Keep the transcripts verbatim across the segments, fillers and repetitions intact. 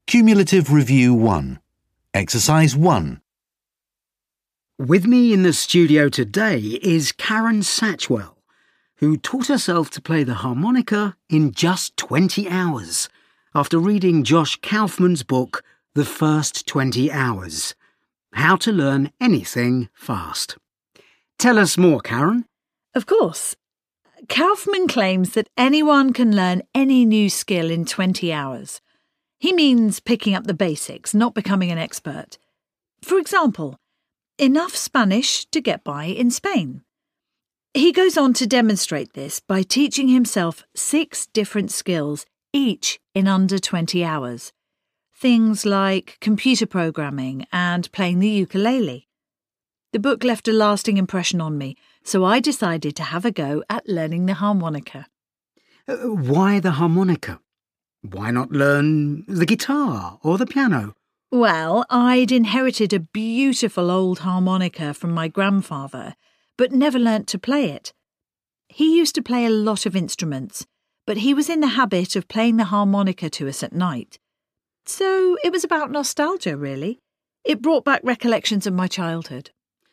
Cumulative Review one. Exercise one. With me in the studio today is Karen Satchwell, who taught herself to play the harmonica in just twenty hours, after reading Josh Kaufman's book, The First twenty hours. How to Learn Anything Fast. Tell us more, Karen. Of course. Kaufman claims that anyone can learn any new skill in twenty hours. He means picking up the basics, not becoming an expert. For example, enough Spanish to get by in Spain. He goes on to demonstrate this by teaching himself six different skills, each in under twenty hours. Things like computer programming and playing the ukulele. The book left a lasting impression on me, so I decided to have a go at learning the harmonica. Uh, why the harmonica? Why not learn the guitar or the piano? Well, I'd inherited a beautiful old harmonica from my grandfather, but never learnt to play it. He used to play a lot of instruments, but he was in the habit of playing the harmonica to us at night. So it was about nostalgia, really. It brought back recollections of my childhood.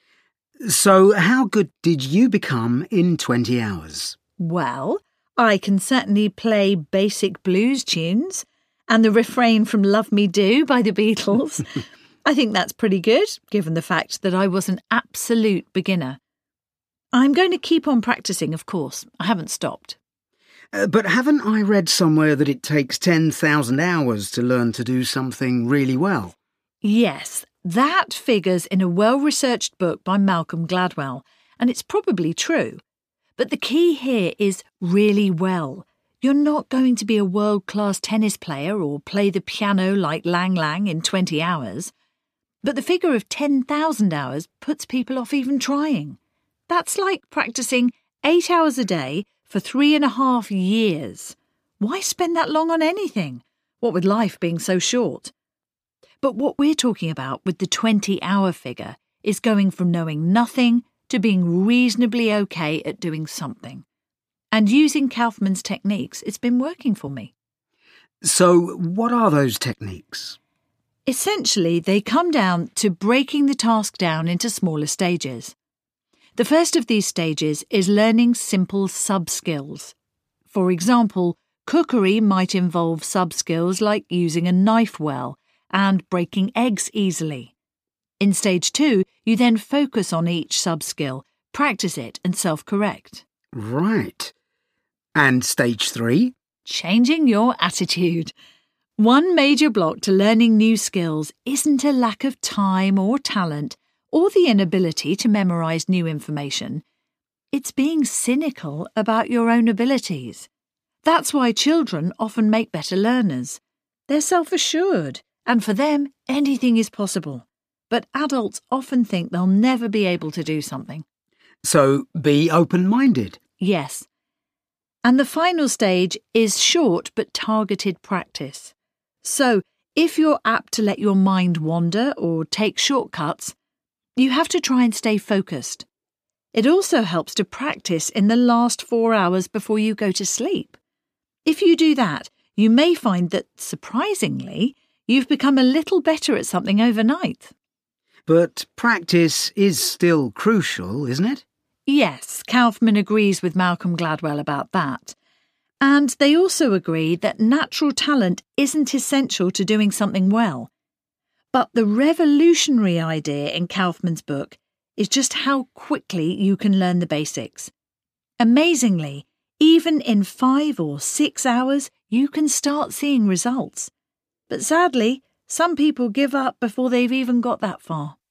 So how good did you become in twenty hours? Well, I can certainly play basic blues tunes and the refrain from Love Me Do by the Beatles. I think that's pretty good, given the fact that I was an absolute beginner. I'm going to keep on practising, of course. I haven't stopped. Uh, but haven't I read somewhere that it takes ten thousand hours to learn to do something really well? Yes, that figures in a well-researched book by Malcolm Gladwell, and it's probably true. But the key here is really well. You're not going to be a world-class tennis player or play the piano like Lang Lang in twenty hours. But the figure of ten thousand hours puts people off even trying. That's like practising eight hours a day for three and a half years. Why spend that long on anything? What with life being so short? But what we're talking about with the twenty-hour figure is going from knowing nothing to being reasonably okay at doing something. And using Kaufman's techniques, it's been working for me. So what are those techniques? Essentially, they come down to breaking the task down into smaller stages. The first of these stages is learning simple sub-skills. For example, cookery might involve sub-skills like using a knife well and breaking eggs easily. In stage two, you then focus on each sub-skill, practice it and self-correct. Right. And stage three? Changing your attitude. One major block to learning new skills isn't a lack of time or talent or the inability to memorise new information. It's being cynical about your own abilities. That's why children often make better learners. They're self-assured, and for them, anything is possible. But adults often think they'll never be able to do something. So be open-minded. Yes. And the final stage is short but targeted practice. So, if you're apt to let your mind wander or take shortcuts, you have to try and stay focused. It also helps to practice in the last four hours before you go to sleep. If you do that, you may find that, surprisingly, you've become a little better at something overnight. But practice is still crucial, isn't it? Yes, Kaufman agrees with Malcolm Gladwell about that. And they also agree that natural talent isn't essential to doing something well. But the revolutionary idea in Kaufman's book is just how quickly you can learn the basics. Amazingly, even in five or six hours, you can start seeing results. But sadly, some people give up before they've even got that far.